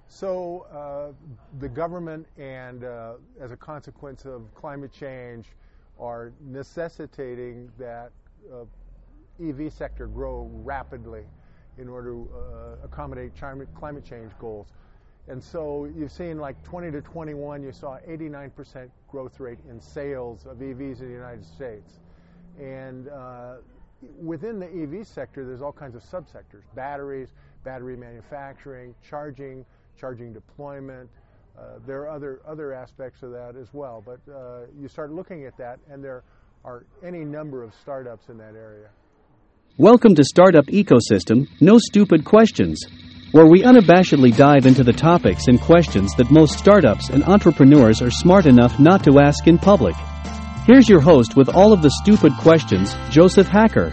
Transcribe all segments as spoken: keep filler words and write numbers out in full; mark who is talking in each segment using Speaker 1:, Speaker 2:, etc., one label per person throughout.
Speaker 1: So uh, the government and uh, as a consequence of climate change are necessitating that uh, E V sector grow rapidly in order to uh, accommodate climate change goals. And so you've seen like twenty to twenty-one, you saw eighty-nine percent growth rate in sales of E Vs in the United States. And uh, within the E V sector, there's all kinds of subsectors: batteries, battery manufacturing, charging, charging deployment. Uh, there are other other aspects of that as well. But uh, you start looking at that, and there are any number of startups in that area.
Speaker 2: Welcome to Startup Ecosystem, No Stupid Questions, where we unabashedly dive into the topics and questions that most startups and entrepreneurs are smart enough not to ask in public. Here's your host with all of the stupid questions, Joseph Hacker.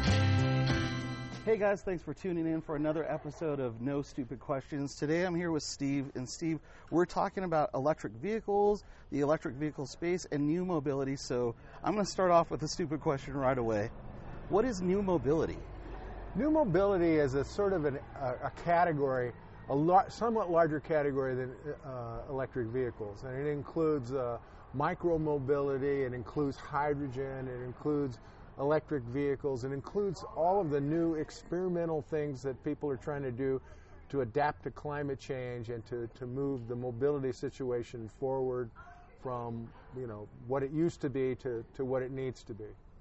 Speaker 3: Hey guys, thanks for tuning in for another episode of No Stupid Questions. Today I'm here with Steve, and Steve, we're talking about electric vehicles, the electric vehicle space, and new mobility. So I'm going to start off with a stupid question right away. What is new mobility?
Speaker 1: New mobility is a sort of an, a, a category, a lo- somewhat larger category than uh, electric vehicles. And it includes uh, micro-mobility, it includes hydrogen, it includes electric vehicles, it includes all of the new experimental things that people are trying to do to adapt to climate change and to, to move the mobility situation forward from, you know, what it used to be to, to what it needs to be.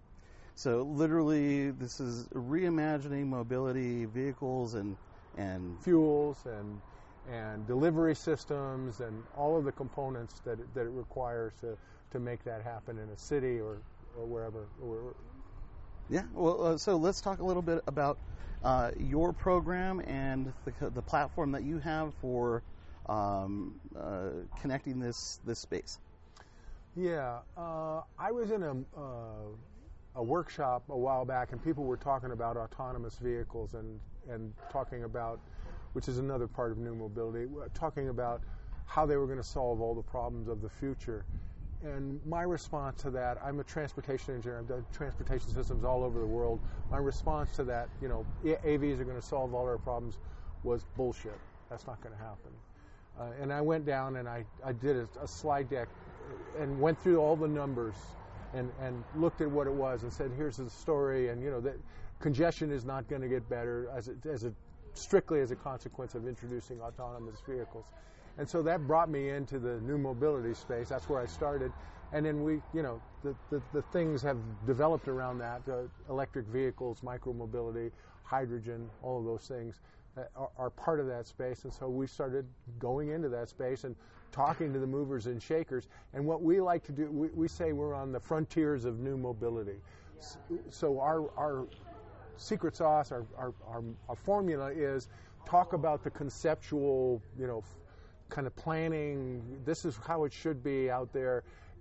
Speaker 3: So literally, this is reimagining mobility, vehicles, and and
Speaker 1: fuels, and and delivery systems, and all of the components that it, that it requires to, to make that happen in a city or, or wherever. Or,
Speaker 3: yeah. Well, uh, so let's talk a little bit about uh, your program and the the platform that you have for um, uh, connecting this this space.
Speaker 1: Yeah, uh, I was in a. Uh, a workshop a while back, and people were talking about autonomous vehicles and, and talking about, which is another part of new mobility, talking about how they were going to solve all the problems of the future. And my response to that, I'm a transportation engineer, I've done transportation systems all over the world. My response to that, you know, A Vs are going to solve all our problems, was bullshit. That's not going to happen. Uh, and I went down and I, I did a, a slide deck and went through all the numbers And, and looked at what it was and said, here's the story, and you know that congestion is not going to get better as a, as a strictly as a consequence of introducing autonomous vehicles. And so that brought me into the new mobility space. That's where I started. And then we, you know, the, the, the things have developed around that, uh, electric vehicles, micro-mobility, hydrogen, all of those things are, are part of that space. And so we started going into that space and talking to the movers and shakers. And what we like to do, we, we say we're on the frontiers of new mobility. So, so our our secret sauce, our, our, our, our formula is talk about the conceptual, you know, kind of planning, this is how it should be out there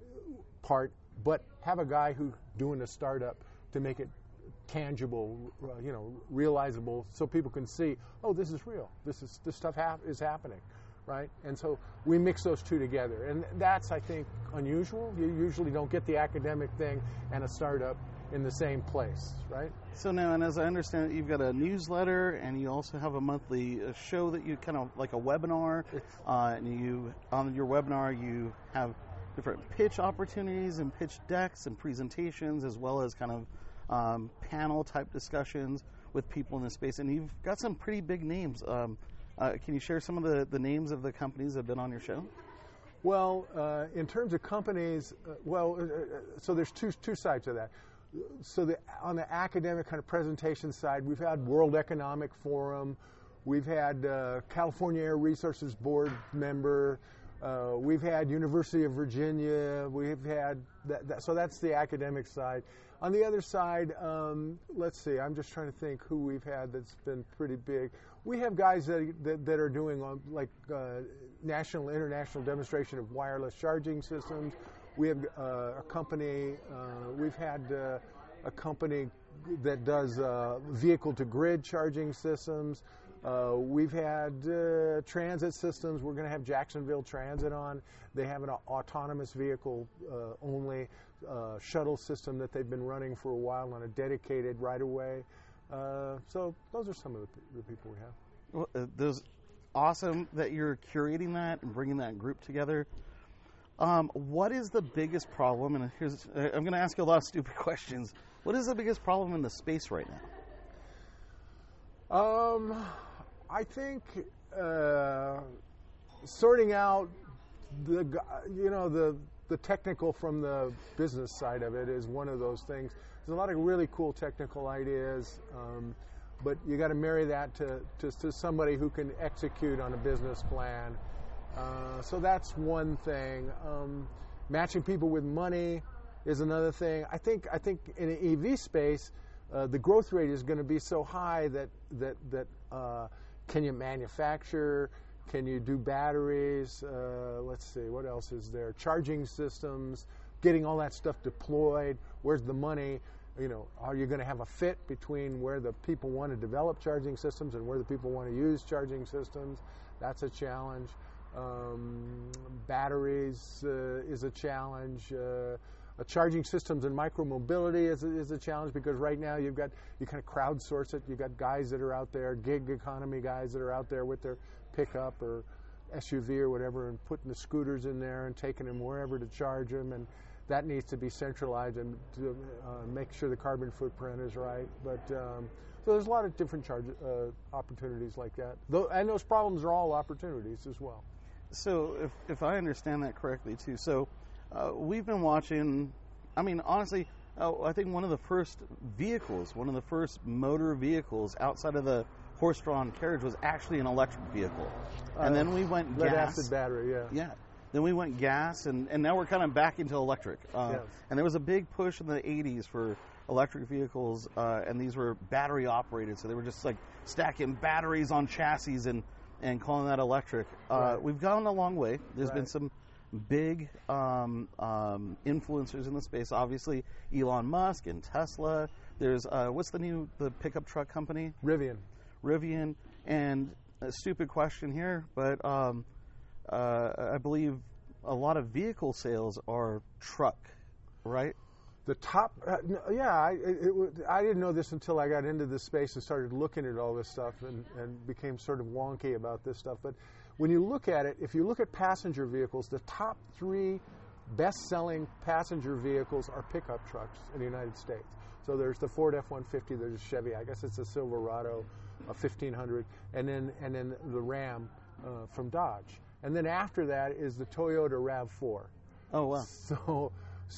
Speaker 1: part, but have a guy who's doing a startup to make it tangible, uh, you know, realizable, so people can see, oh, this is real. This is this stuff hap- is happening, right? And so we mix those two together, and that's, I think, unusual. You usually don't get the academic thing and a startup in the same place, right?
Speaker 3: So now, and as I understand it, you've got a newsletter, and you also have a monthly uh, show that you kind of like a webinar, uh, and you on your webinar you have different pitch opportunities and pitch decks and presentations, as well as kind of Um, panel type discussions with people in the space, and you've got some pretty big names. Um, uh, can you share some of the, the names of the companies that have been on your show?
Speaker 1: Well, uh, in terms of companies, uh, well, uh, so there's two two sides to that. So the, on the academic kind of presentation side, we've had World Economic Forum, we've had uh, California Air Resources Board member, uh, we've had University of Virginia, we've had that, that, so that's the academic side. On the other side, um, let's see, I'm just trying to think who we've had that's been pretty big. We have guys that that, that are doing on, like uh, national, international demonstration of wireless charging systems. We have uh, a company, uh, we've had uh, a company that does uh, vehicle-to-grid charging systems. Uh, we've had uh, transit systems. We're going to have Jacksonville Transit on. They have an autonomous vehicle uh, only uh, shuttle system that they've been running for a while on a dedicated right-of-way. Uh, so those are some of the, the people we have.
Speaker 3: Well, uh, those awesome that you're curating that and bringing that group together. Um, what is the biggest problem? And here's I'm going to ask you a lot of stupid questions. What is the biggest problem in the space right now?
Speaker 1: Um, I think uh, sorting out the you know the the technical from the business side of it is one of those things. There's a lot of really cool technical ideas, um, but you got to marry that to, to to somebody who can execute on a business plan. Uh, so that's one thing. Um, matching people with money is another thing. I think I think in an E V space, uh, the growth rate is going to be so high that that that uh, can you manufacture? Can you do batteries? Uh, let's see, what else is there? Charging systems, getting all that stuff deployed. Where's the money? You know, are you going to have a fit between where the people want to develop charging systems and where the people want to use charging systems? That's a challenge. Um, batteries uh, is a challenge. Uh, uh, charging systems and micromobility is a, is a challenge because right now you've got you kind of crowdsource it. You've got guys that are out there, gig economy guys that are out there with their pickup or S U V or whatever, and putting the scooters in there and taking them wherever to charge them, and that needs to be centralized and to uh, make sure the carbon footprint is right. But um, so there's a lot of different charge uh, opportunities like that, Though, and those problems are all opportunities as well.
Speaker 3: So if if I understand that correctly too, so uh, we've been watching. I mean, honestly, uh, I think one of the first vehicles, one of the first motor vehicles outside of the horse-drawn carriage was actually an electric vehicle, and uh, then we went
Speaker 1: lead
Speaker 3: gas.
Speaker 1: acid battery, yeah.
Speaker 3: Yeah. Then we went gas, and, and now we're kind of back into electric. Uh,
Speaker 1: yes.
Speaker 3: And there was a big push in the eighties for electric vehicles, uh, and these were battery operated, so they were just like stacking batteries on chassis and, and calling that electric. Uh,
Speaker 1: right.
Speaker 3: We've gone a long way. There's
Speaker 1: right.
Speaker 3: been some big um, um, influencers in the space. Obviously, Elon Musk and Tesla. There's uh, what's the new the pickup truck company?
Speaker 1: Rivian.
Speaker 3: Rivian. And a stupid question here, but um, uh, I believe a lot of vehicle sales are truck, right?
Speaker 1: The top, uh, no, yeah, I, it, it, I didn't know this until I got into this space and started looking at all this stuff and, and became sort of wonky about this stuff. But when you look at it, if you look at passenger vehicles, the top three best-selling passenger vehicles are pickup trucks in the United States. So there's the Ford F one fifty, there's a Chevy, I guess it's a Silverado, a fifteen hundred, and then and then the Ram uh, from Dodge. And then after that is the Toyota RAV four.
Speaker 3: Oh, wow.
Speaker 1: So,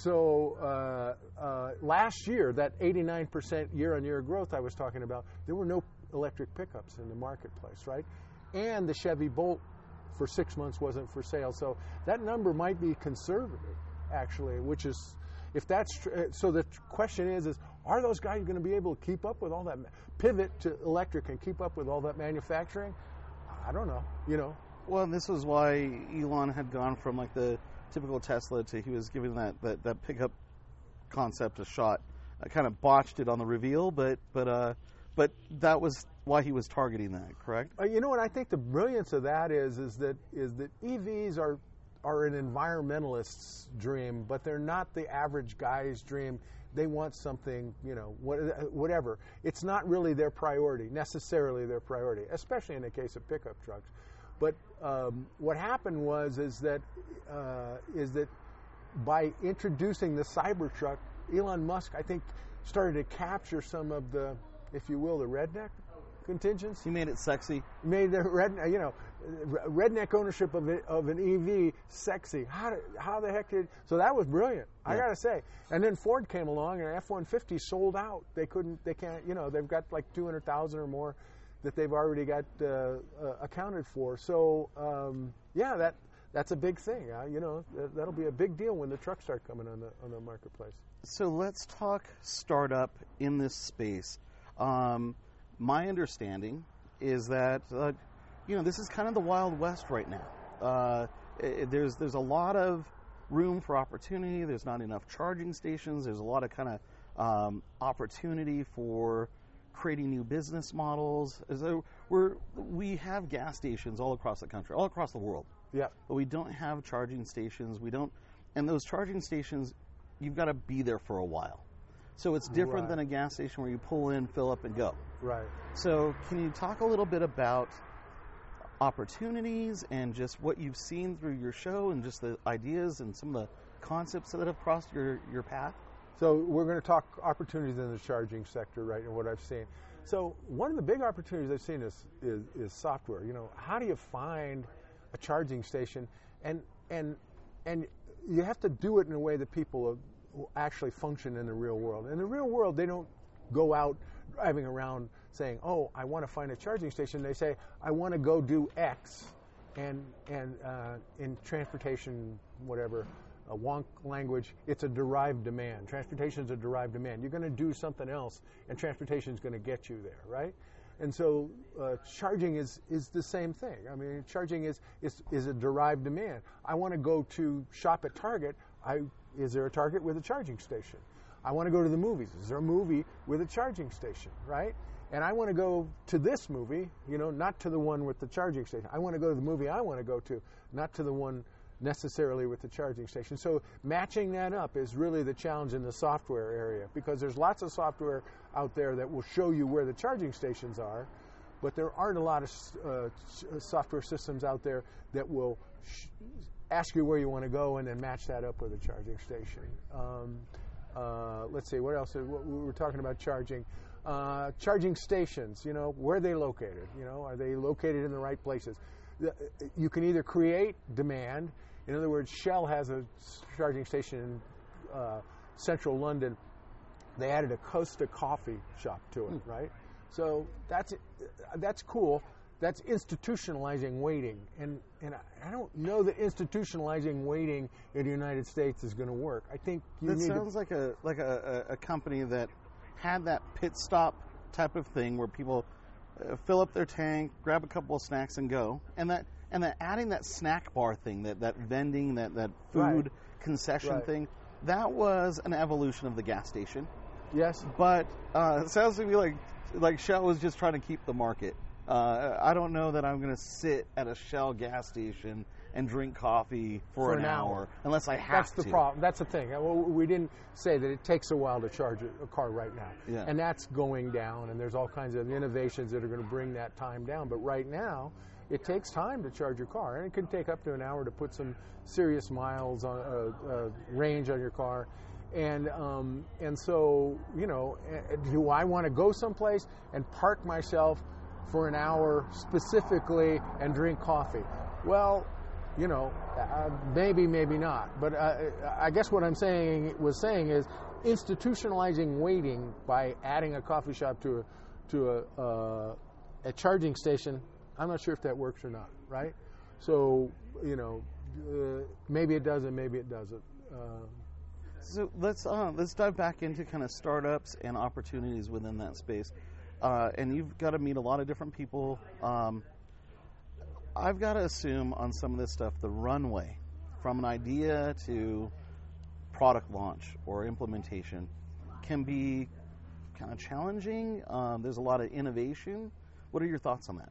Speaker 1: so uh, uh, last year, that eighty-nine percent year-on-year growth I was talking about, there were no electric pickups in the marketplace, right? And the Chevy Bolt for six months wasn't for sale. So that number might be conservative, actually, which is, if that's tr- so the question is, is are those guys going to be able to keep up with all that, pivot to electric and keep up with all that manufacturing? I don't know, you know.
Speaker 3: Well, and this was why Elon had gone from like the typical Tesla to he was giving that, that, that pickup concept a shot. I kind of botched it on the reveal, but but uh, but that was why he was targeting that, correct?
Speaker 1: Uh, you know what I think the brilliance of that is is that is that E Vs are are an environmentalist's dream, but they're not the average guy's dream. They want something, you know, what, whatever. It's not really their priority, necessarily their priority, especially in the case of pickup trucks. But um, what happened was is that uh, is that by introducing the Cybertruck, Elon Musk, I think, started to capture some of the, if you will, the redneck contingents.
Speaker 3: He made it sexy.
Speaker 1: Made the red, you know, redneck ownership of it, of an E V sexy. How did, how the heck did? So that was brilliant. Yeah. I gotta say. And then Ford came along, and F one fifty sold out. They couldn't. They can't. You know, they've got like two hundred thousand or more that they've already got uh, uh, accounted for. So um, yeah, that that's a big thing. Uh, you know, th- that'll be a big deal when the trucks start coming on the on the marketplace.
Speaker 3: So let's talk startup in this space. Um, my understanding is that uh, you know this is kind of the Wild West right now. Uh, it, there's there's a lot of room for opportunity. There's not enough charging stations. There's a lot of kind of um, opportunity for creating new business models. So we're we have gas stations all across the country, all across the world.
Speaker 1: Yeah.
Speaker 3: But we don't have charging stations. We don't, and those charging stations, you've got to be there for a while. So it's different
Speaker 1: Right.
Speaker 3: than a gas station where you pull in, fill up, and go.
Speaker 1: Right.
Speaker 3: So can you talk a little bit about opportunities and just what you've seen through your show and just the ideas and some of the concepts that have crossed your, your path?
Speaker 1: So we're going to talk opportunities in the charging sector, right, and what I've seen. So one of the big opportunities I've seen is, is, is software. You know, how do you find a charging station? And, and, and you have to do it in a way that people will actually function in the real world. In the real world, they don't go out driving around saying, oh, I want to find a charging station. They say, I want to go do X, and, and uh, in transportation, whatever, a wonk language, it's a derived demand. Transportation is a derived demand. You're going to do something else, and transportation is going to get you there, right? And so uh, charging is, is the same thing. I mean, charging is, is, is a derived demand. I want to go to shop at Target. I, is there a Target with a charging station? I want to go to the movies. Is there a movie with a charging station, right? And I want to go to this movie, you know, not to the one with the charging station. I want to go to the movie I want to go to, not to the one necessarily with the charging station. So matching that up is really the challenge in the software area, because there's lots of software out there that will show you where the charging stations are, but there aren't a lot of uh, software systems out there that will sh- ask you where you want to go and then match that up with a charging station. Um, uh, let's see, what else? We were talking about charging. Uh, charging stations, you know, where are they located? You know, are they located in the right places? You can either create demand. In other words, Shell has a charging station in uh, central London. They added a Costa coffee shop to it, hmm. right? So that's that's cool. That's institutionalizing waiting, and and I don't know that institutionalizing waiting in the United States is going to work. I think you
Speaker 3: that
Speaker 1: need
Speaker 3: sounds
Speaker 1: to,
Speaker 3: like a like a, a company that had that pit stop type of thing where people uh, fill up their tank, grab a couple of snacks, and go, and that. And that adding that snack bar thing, that, that vending, that, that food
Speaker 1: right.
Speaker 3: concession
Speaker 1: right.
Speaker 3: thing, that was an evolution of the gas station.
Speaker 1: Yes.
Speaker 3: But uh, it sounds to me like like Shell was just trying to keep the market. Uh, I don't know that I'm going to sit at a Shell gas station and drink coffee for,
Speaker 1: for
Speaker 3: an,
Speaker 1: an
Speaker 3: hour,
Speaker 1: hour
Speaker 3: unless I have
Speaker 1: That's
Speaker 3: to.
Speaker 1: the problem. That's the thing. We didn't say that it takes a while to charge a car right now.
Speaker 3: Yeah.
Speaker 1: And that's going down, and there's all kinds of innovations that are going to bring that time down. But right now, it takes time to charge your car, and it can take up to an hour to put some serious miles on uh, uh, range on your car. And um, and so, you know, do I want to go someplace and park myself for an hour specifically and drink coffee? Well, you know, uh, maybe, maybe not. But uh, I guess what I'm saying was saying is institutionalizing waiting by adding a coffee shop to a to a, uh, a charging station. I'm not sure if that works or not, right? So, you know, uh, maybe it does and maybe it doesn't. Uh,
Speaker 3: so let's uh, let's dive back into kind of startups and opportunities within that space. Uh, and you've got to meet a lot of different people. Um, I've got to assume on some of this stuff, the runway from an idea to product launch or implementation can be kind of challenging. Um, there's a lot of innovation. What are your thoughts on that?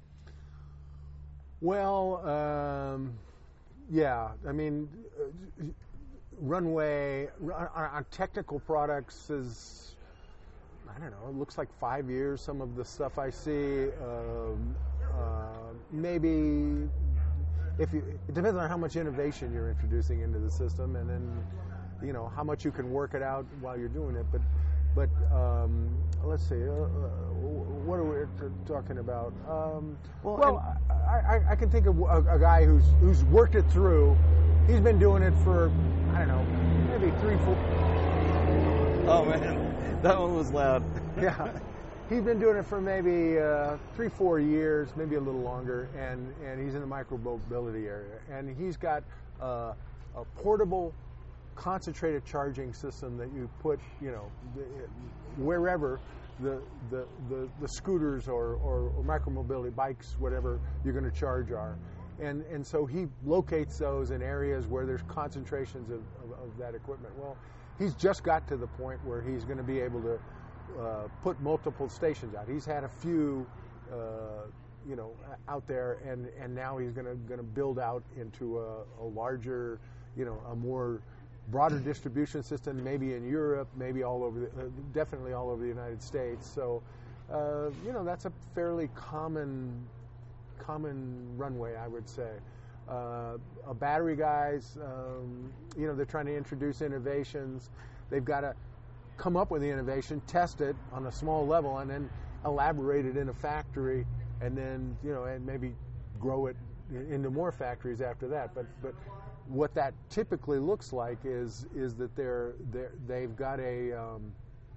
Speaker 1: Well, um, yeah, I mean, uh, runway on, on technical products is, I don't know, it looks like five years, some of the stuff I see. Um, uh, maybe, if you, it depends on how much innovation you're introducing into the system, and then, you know, how much you can work it out while you're doing it. But, but um, let's see, uh, what are we talking about? Um, well, well I, I, I can think of a, a guy who's who's worked it through. He's been doing it for, I don't know, maybe three, four.
Speaker 3: Oh man, that one was loud.
Speaker 1: Yeah, he's been doing it for maybe uh, three, four years, maybe a little longer, and, and he's in the micromobility area, and he's got uh, a portable, concentrated charging system that you put, you know, wherever the the, the, the scooters or, or, or micromobility bikes, whatever you're going to charge are. And and so he locates those in areas where there's concentrations of, of, of that equipment. Well, he's just got to the point where he's going to be able to uh, put multiple stations out. He's had a few, uh, you know, out there, and, and now he's going to going to build out into a, a larger, you know, a more broader distribution system, maybe in Europe, maybe all over, the, uh, definitely all over the United States. So, uh, you know, that's a fairly common common runway, I would say. Uh, uh, battery guys, um, you know, they're trying to introduce innovations. They've got to come up with the innovation, test it on a small level, and then elaborate it in a factory, and then, you know, and maybe grow it into more factories after that. But but what that typically looks like is is that they're they're they've got a um,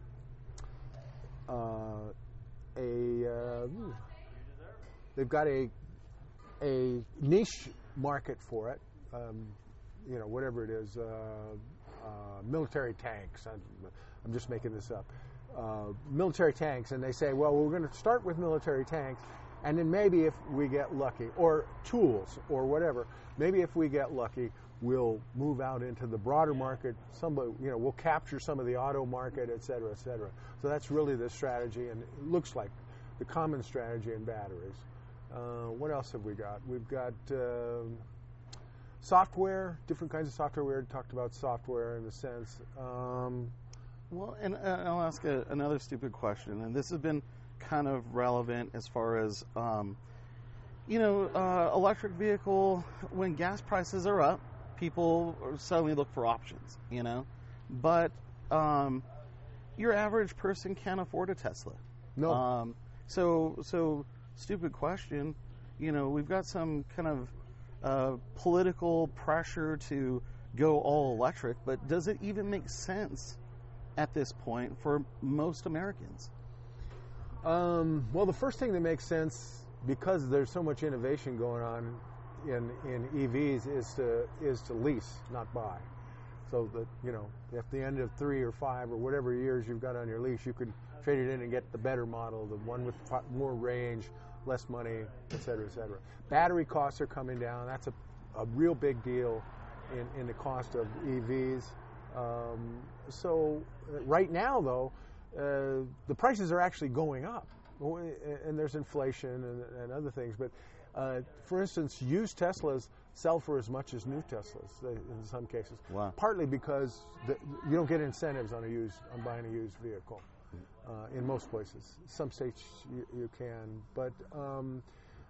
Speaker 1: uh, a uh, they've got a a niche market for it, um, you know, whatever it is, uh, uh, military tanks. I'm, I'm just making this up. Uh, military tanks, and they say, well, we're going to start with military tanks, and then maybe if we get lucky, or tools, or whatever, maybe if we get lucky, we'll move out into the broader market. Somebody, you know, we'll capture some of the auto market, et cetera, et cetera. So that's really the strategy, and it looks like the common strategy in batteries. Uh, what else have we got? We've got uh, software, different kinds of software. We already talked about software in a sense. Um,
Speaker 3: well, and uh, I'll ask a, another stupid question, and this has been kind of relevant as far as, um, you know, uh, electric vehicle, when gas prices are up, people suddenly look for options, you know, but um, your average person can't afford a Tesla.
Speaker 1: No.
Speaker 3: Um, so, so... Stupid question. You know, we've got some kind of uh, political pressure to go all electric, but does it even make sense at this point for most Americans?
Speaker 1: Um, well, the first thing that makes sense, because there's so much innovation going on in in E Vs, is to is to lease, not buy. So that, you know, at the end of three or five or whatever years you've got on your lease, you could trade it in and get the better model, the one with more range, less money, et cetera, et cetera. Battery costs are coming down. That's a, a real big deal in, in the cost of E Vs. Um, so uh, right now, though, uh, the prices are actually going up, and there's inflation and, and other things. But uh, for instance, used Teslas sell for as much as new Teslas in some cases.
Speaker 3: Wow.
Speaker 1: Partly because the, you don't get incentives on a used on buying a used vehicle. Uh, in most places. Some states you, you can, but um,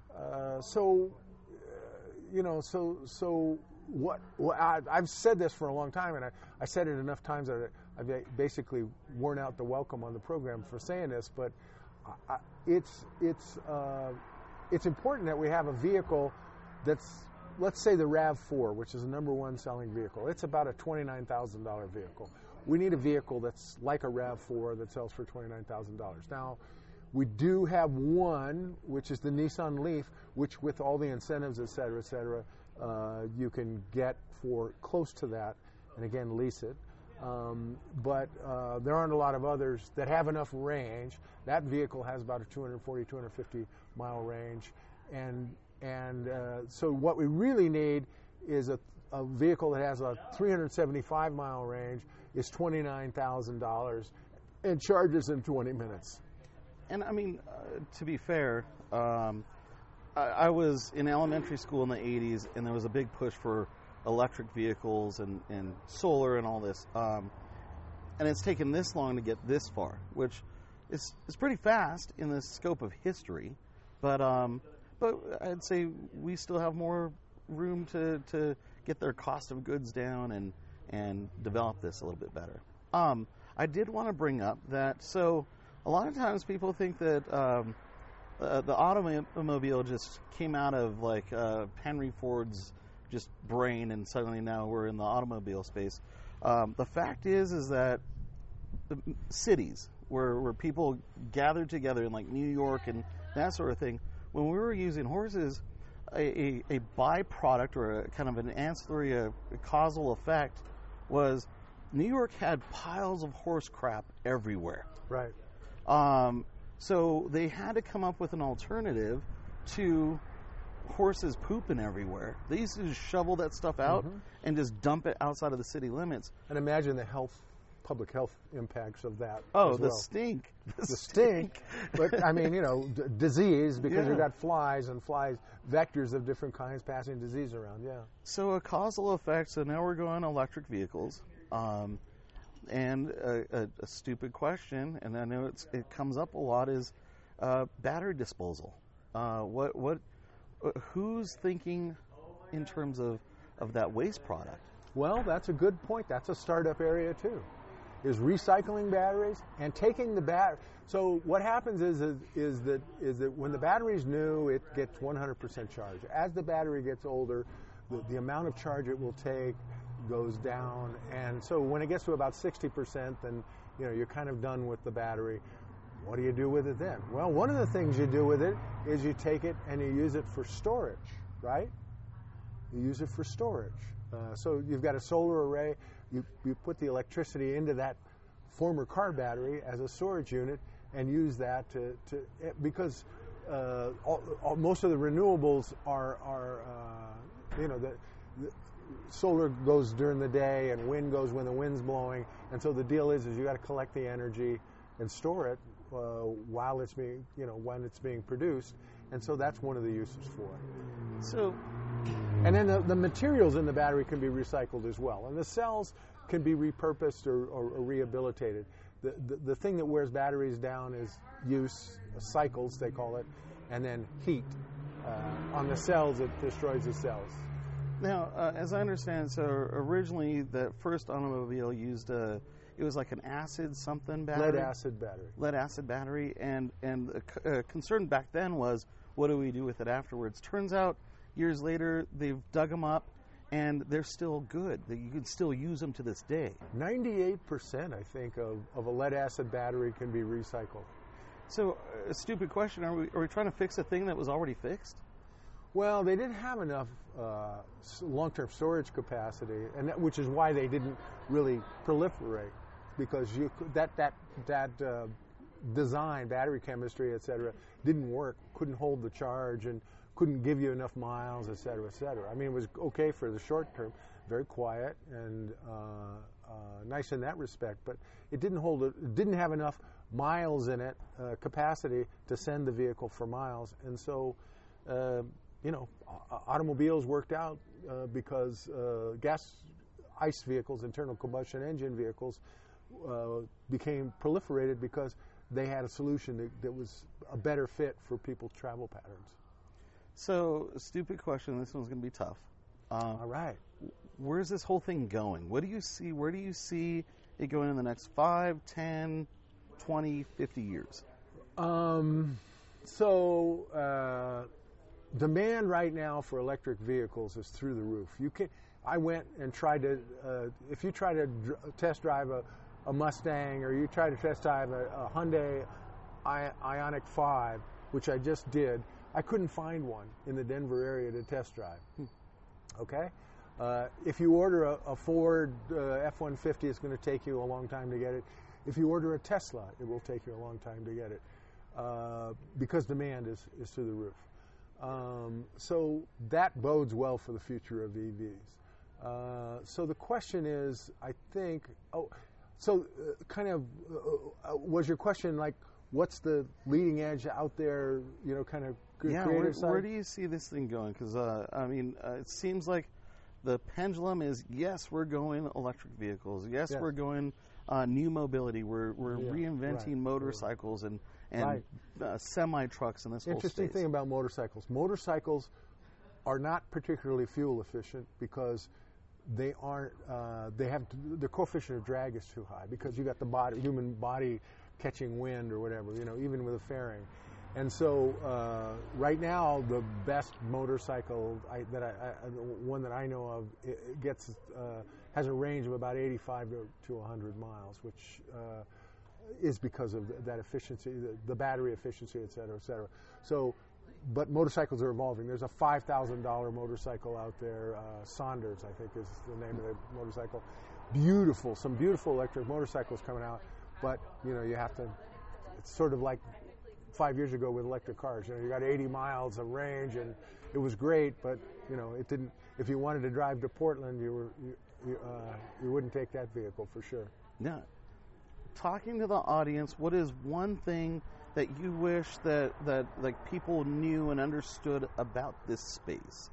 Speaker 1: uh, so uh, you know, so so what? what I, I've said this for a long time, and I, I said it enough times that I've basically worn out the welcome on the program for saying this. But I, it's it's uh, it's important that we have a vehicle that's, let's say, the RAV four, which is the number one selling vehicle. It's about a twenty-nine thousand dollars vehicle. We need a vehicle that's like a RAV four that sells for twenty-nine thousand dollars. Now, we do have one, which is the Nissan Leaf, which with all the incentives, et cetera, et cetera, uh, you can get for close to that, and again, lease it. Um, but uh, there aren't a lot of others that have enough range. That vehicle has about a two hundred forty, two hundred fifty mile range. And, and uh, so what we really need is a, a vehicle that has a three hundred seventy-five mile range, is twenty-nine thousand dollars, and charges in twenty minutes.
Speaker 3: And I mean, uh, to be fair, um, I, I was in elementary school in the eighties, and there was a big push for electric vehicles and, and solar and all this. Um, and it's taken this long to get this far, which is, is pretty fast in the scope of history. But um, but I'd say we still have more room to, to get their cost of goods down and and develop this a little bit better. Um, I did want to bring up that, so a lot of times people think that um, uh, the automobile just came out of like uh, Henry Ford's just brain, and suddenly now we're in the automobile space. Um, the fact is, is that the cities where, where people gathered together in like New York and that sort of thing, when we were using horses, a, a, a byproduct or a kind of an ancillary, a, a causal effect was New York had piles of horse crap everywhere.
Speaker 1: Right.
Speaker 3: Um, so they had to come up with an alternative to horses pooping everywhere. They used to just shovel that stuff out mm-hmm. and just dump it outside of the city limits.
Speaker 1: And imagine the health, public health impacts of that.
Speaker 3: Oh,
Speaker 1: as
Speaker 3: the
Speaker 1: well.
Speaker 3: stink.
Speaker 1: The, the stink. But, I mean, you know, d- disease, because
Speaker 3: yeah.
Speaker 1: you've got flies and flies, vectors of different kinds passing disease around, yeah.
Speaker 3: So a causal effect, so now we're going electric vehicles. Um, and a, a, a stupid question, and I know it's, it comes up a lot, is uh, battery disposal. Uh, what what uh, who's thinking in terms of, of that waste product?
Speaker 1: Well, that's a good point. That's a startup area too, is recycling batteries and taking the bat. So what happens is, is is that is that when the battery's new, it gets one hundred percent charge. As the battery gets older, the, the amount of charge it will take goes down, and so when it gets to about sixty percent, then you know you're kind of done with the battery. What do you do with it then? Well, one of the things you do with it is you take it and you use it for storage, right? You use it for storage. Uh, so you've got a solar array. You you put the electricity into that former car battery as a storage unit and use that to, to because uh, all, all, most of the renewables are are uh, you know the, the solar goes during the day and wind goes when the wind's blowing, and so the deal is is you got to collect the energy and store it uh, while it's being you know when it's being produced, and so that's one of the uses for it.
Speaker 3: So.
Speaker 1: And then the, the materials in the battery can be recycled as well. And the cells can be repurposed or, or, or rehabilitated. The, the, the thing that wears batteries down is use, cycles they call it, and then heat. Uh, on the cells, it destroys the cells.
Speaker 3: Now, uh, as I understand, so originally the first automobile used a, it was like an acid something battery?
Speaker 1: Lead acid battery.
Speaker 3: Lead acid battery. And, and the uh, concern back then was, what do we do with it afterwards? Turns out, years later, they've dug them up, and they're still good. You can still use them to this day.
Speaker 1: ninety-eight percent, I think, of, of a lead-acid battery can be recycled.
Speaker 3: So, a stupid question, are we, are we trying to fix a thing that was already fixed?
Speaker 1: Well, they didn't have enough uh, long-term storage capacity, and that, which is why they didn't really proliferate, because you that that that uh, design, battery chemistry, et cetera, didn't work, couldn't hold the charge, and couldn't give you enough miles, et cetera, et cetera. I mean, it was okay for the short term, very quiet and uh, uh, nice in that respect, but it didn't hold it, it didn't have enough miles in it, uh, capacity to send the vehicle for miles, and so, uh, you know, automobiles worked out uh, because uh, gas, ICE vehicles, internal combustion engine vehicles, uh, became proliferated because they had a solution that, that was a better fit for people's travel patterns.
Speaker 3: So, stupid question. This one's going to be tough. Uh,
Speaker 1: All right.
Speaker 3: Where's this whole thing going? What do you see? Where do you see it going in the next five, ten, twenty, fifty years?
Speaker 1: Um, so, uh, demand right now for electric vehicles is through the roof. You can. I went and tried to. Uh, if you try to dr- test drive a, a Mustang, or you try to test drive a, a Hyundai I- Ioniq five, which I just did, I couldn't find one in the Denver area to test drive. Hmm. Okay? Uh, if you order a, a Ford uh, F one fifty, it's going to take you a long time to get it. If you order a Tesla, it will take you a long time to get it uh, because demand is, is through the roof. Um, so that bodes well for the future of E Vs. Uh, so the question is, I think, oh, so uh, kind of, uh, uh, was your question like, what's the leading edge out there, you know, kind of good
Speaker 3: yeah,
Speaker 1: creative
Speaker 3: where,
Speaker 1: side?
Speaker 3: where do you see this thing going? Because, uh, I mean, uh, it seems like the pendulum is, yes, we're going electric vehicles. Yes,
Speaker 1: Yeah.
Speaker 3: we're going uh, new mobility. We're we're
Speaker 1: Yeah,
Speaker 3: reinventing
Speaker 1: right,
Speaker 3: motorcycles and, and
Speaker 1: Right.
Speaker 3: uh, semi-trucks in this whole
Speaker 1: Interesting
Speaker 3: space.
Speaker 1: thing about motorcycles. Motorcycles are not particularly fuel efficient because they aren't, uh, they have, the coefficient of drag is too high because you got the body, human body catching wind or whatever, you know, even with a fairing. And so uh, right now, the best motorcycle I, that I, I, one that I know of, it, it gets uh, has a range of about eighty-five to, to one hundred miles, which uh, is because of that efficiency, the, the battery efficiency, et cetera, et cetera. So, but motorcycles are evolving. There's a five thousand dollars motorcycle out there, uh, Saunders, I think is the name of the motorcycle. Beautiful, some beautiful electric motorcycles coming out, but you know, you have to, it's sort of like five years ago with electric cars. You know, you got eighty miles of range, and it was great, but you know, it didn't. If you wanted to drive to Portland, you were you you, uh, you wouldn't take that vehicle for sure.
Speaker 3: Yeah. Talking to the audience, what is one thing that you wish that that like people knew and understood about this space?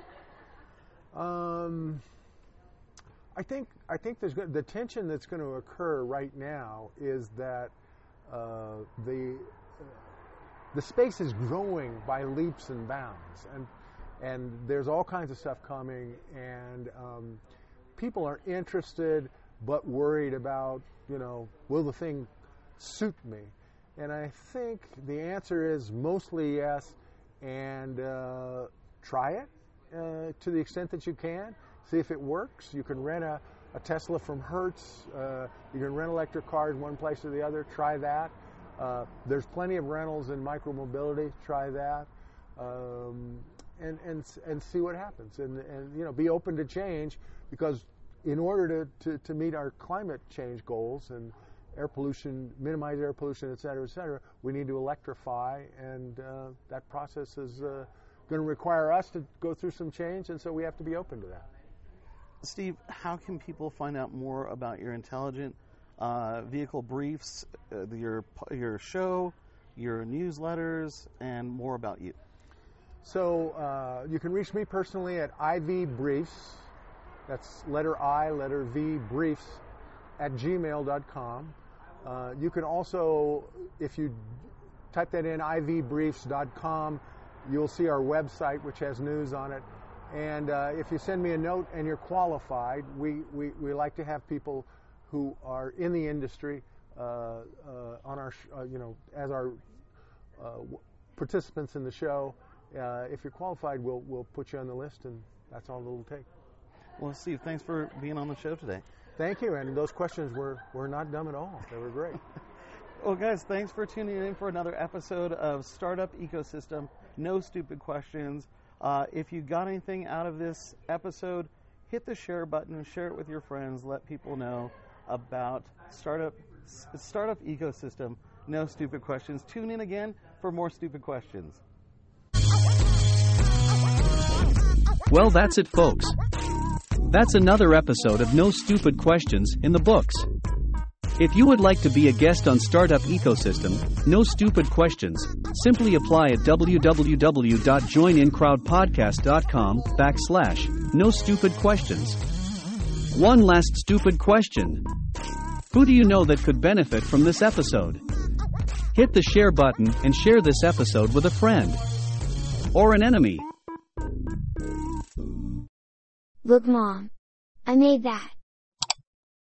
Speaker 1: Um, I think I think there's go- the tension that's going to occur right now is that uh, the the space is growing by leaps and bounds, and and there's all kinds of stuff coming, and um, people are interested but worried about, you know, will the thing suit me? And I think the answer is mostly yes, and uh, try it uh, to the extent that you can. See if it works. You can rent a, a Tesla from Hertz. Uh, you can rent electric cars one place or the other. Try that. Uh, there's plenty of rentals in micromobility. Try that, um, and and and see what happens. And and you know, be open to change, because in order to, to, to meet our climate change goals and air pollution, minimize air pollution, et cetera, et cetera, we need to electrify, and uh, that process is uh, going to require us to go through some change, and so we have to be open to that.
Speaker 3: Steve, how can people find out more about your intelligent uh, vehicle briefs, uh, your your show, your newsletters, and more about you?
Speaker 1: So uh, you can reach me personally at I V Briefs. That's letter I, letter V, briefs, at gmail dot com. Uh, you can also, if you type that in, I V briefs dot com, you'll see our website, which has news on it. And uh, if you send me a note and you're qualified, we, we, we like to have people who are in the industry uh, uh, on our, sh- uh, you know, as our uh, w- participants in the show. Uh, if you're qualified, we'll we'll put you on the list, and that's all it'll take.
Speaker 3: Well, Steve, thanks for being on the show today.
Speaker 1: Thank you, and those questions were, were not dumb at all. They were great.
Speaker 3: Well, guys, thanks for tuning in for another episode of Startup Ecosystem. No stupid questions. Uh, if you got anything out of this episode, hit the share button, share it with your friends, let people know about Startup Startup Ecosystem. No stupid questions. Tune in again for more stupid questions.
Speaker 2: Well, that's it, folks. That's another episode of No Stupid Questions in the books. If you would like to be a guest on Startup Ecosystem, No Stupid Questions, simply apply at www.joinincrowdpodcast.com backslash No Stupid Questions. One last stupid question. Who do you know that could benefit from this episode? Hit the share button and share this episode with a friend or an enemy.
Speaker 4: Look, Mom. I made that.